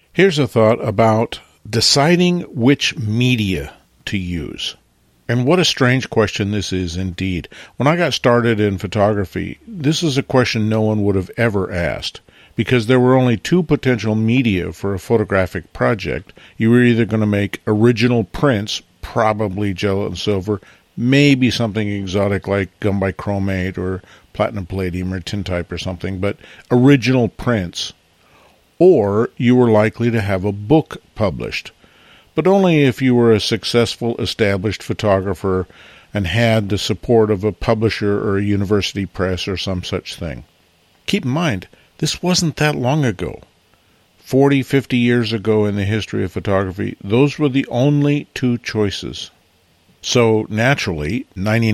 Here's a thought about deciding which media to use. And what a strange question this is indeed. When I got started in photography, this is a question no one would have ever asked, because there were only two potential media for a photographic project. You were either going to make original prints, probably gelatin silver, maybe something exotic like gum bichromate or platinum palladium or tintype or something, but original prints. Or you were likely to have a book published, but only if you were a successful, established photographer and had the support of a publisher or a university press or some such thing. Keep in mind, this wasn't that long ago. 40, 50 years ago in the history of photography, those were the only two choices. So naturally,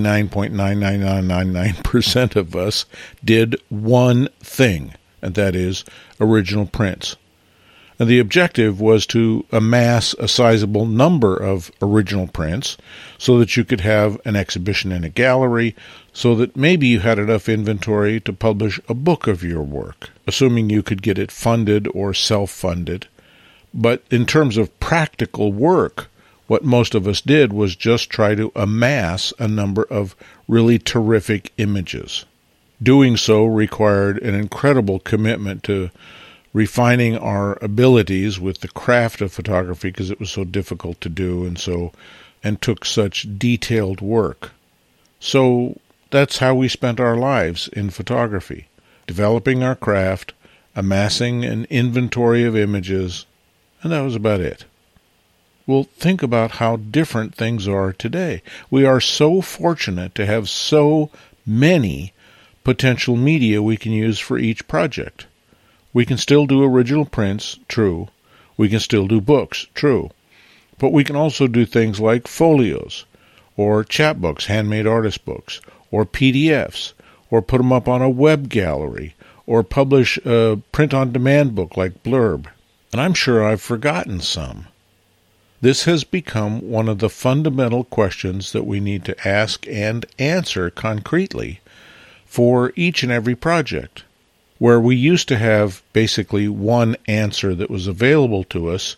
99.99999% of us did one thing, and that is original prints. And the objective was to amass a sizable number of original prints so that you could have an exhibition in a gallery, so that maybe you had enough inventory to publish a book of your work, assuming you could get it funded or self-funded. But in terms of practical work, what most of us did was just try to amass a number of really terrific images. Doing so required an incredible commitment to refining our abilities with the craft of photography, because it was so difficult to do and took such detailed work. So that's how we spent our lives in photography, developing our craft, amassing an inventory of images, and that was about it. Well, think about how different things are today. We are so fortunate to have so many potential media we can use for each project. We can still do original prints, true. We can still do books, true. But we can also do things like folios, or chapbooks, handmade artist books, or PDFs, or put them up on a web gallery, or publish a print-on-demand book like Blurb. And I'm sure I've forgotten some. This has become one of the fundamental questions that we need to ask and answer concretely for each and every project. Where we used to have basically one answer that was available to us,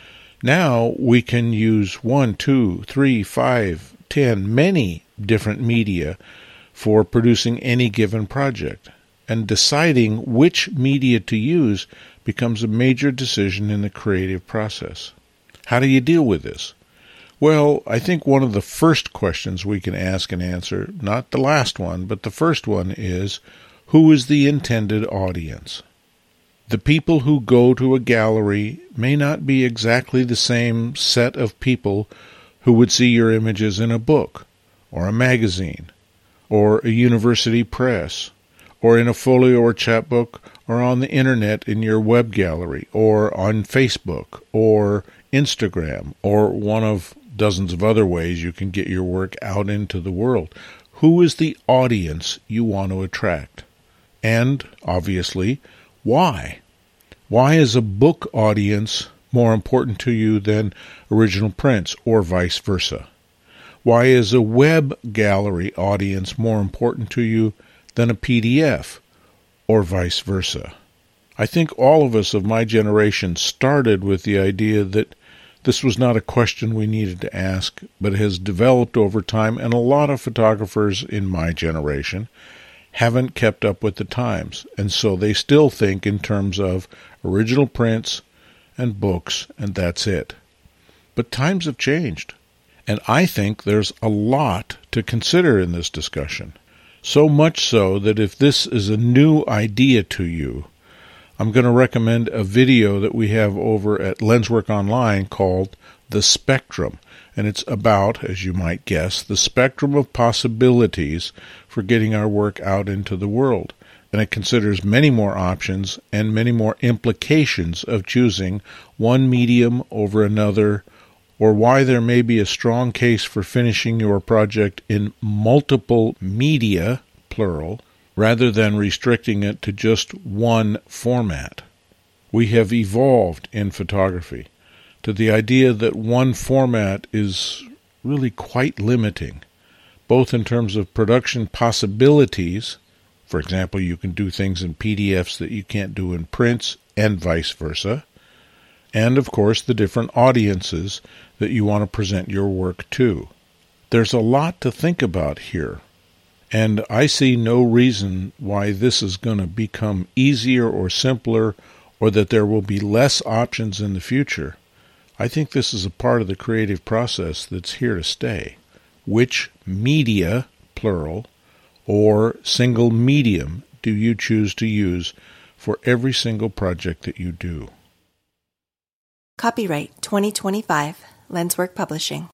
now we can use 1, 2, 3, 5, 10, many different media for producing any given project. And deciding which media to use becomes a major decision in the creative process. How do you deal with this? Well, I think one of the first questions we can ask and answer, not the last one, but the first one is, who is the intended audience? The people who go to a gallery may not be exactly the same set of people who would see your images in a book, or a magazine, or a university press, or in a folio or chapbook, or on the internet in your web gallery, or on Facebook, or Instagram, or one of dozens of other ways you can get your work out into the world. Who is the audience you want to attract? And, obviously, why? Why is a book audience more important to you than original prints, or vice versa? Why is a web gallery audience more important to you than a PDF, or vice versa? I think all of us of my generation started with the idea that this was not a question we needed to ask, but has developed over time, and a lot of photographers in my generation haven't kept up with the times, and so they still think in terms of original prints and books, and that's it. But times have changed, and I think there's a lot to consider in this discussion. So much so that if this is a new idea to you, I'm going to recommend a video that we have over at Lenswork Online called The Spectrum. And it's about, as you might guess, the spectrum of possibilities for getting our work out into the world. And it considers many more options and many more implications of choosing one medium over another, or why there may be a strong case for finishing your project in multiple media, plural, rather than restricting it to just one format. We have evolved in photography to the idea that one format is really quite limiting, both in terms of production possibilities. For example, you can do things in PDFs that you can't do in prints, and vice versa, and of course the different audiences that you want to present your work to. There's a lot to think about here, and I see no reason why this is going to become easier or simpler, or that there will be less options in the future. I think this is a part of the creative process that's here to stay. Which media, plural, or single medium do you choose to use for every single project that you do? Copyright 2025, Lenswork Publishing.